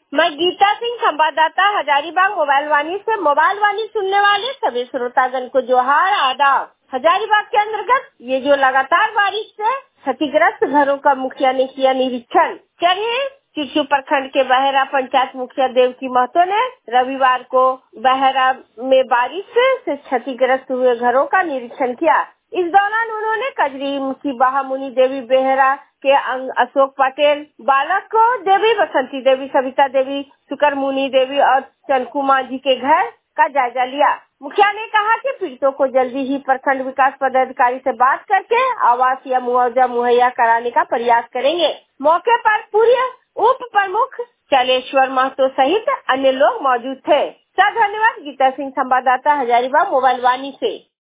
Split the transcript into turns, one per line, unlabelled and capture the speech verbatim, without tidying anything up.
मैं गीता सिंह, संवाददाता हजारीबाग मोबाइल वाणी से। मोबाइल वाणी सुनने वाले सभी श्रोतागण को जोहार, आदाब। हजारीबाग के अंतर्गत ये जो लगातार बारिश से क्षतिग्रस्त घरों का मुखिया ने किया निरीक्षण। चलिए, चिरचू प्रखंड के बहरा पंचायत मुखिया देवकी महतो ने रविवार को बहरा में बारिश से क्षतिग्रस्त हुए घरों का निरीक्षण किया। इस दौरान उन्होंने कजरी की बहामुनी देवी बेहरा के अंग अशोक पटेल, बालक को देवी बसंती देवी, सविता देवी, शुकर मुनी देवी और चंकू मांझी के घर का जायजा लिया। मुखिया ने कहा कि पीड़ितों को जल्दी ही प्रखंड विकास पदाधिकारी से बात करके आवास या मुआवजा मुहैया कराने का प्रयास करेंगे। मौके पर पूर्व उप प्रमुख चलेश्वर महतो सहित अन्य लोग मौजूद थे। सर धन्यवाद। गीता सिंह, संवाददाता हजारीबाग मोबाइल वाणी से।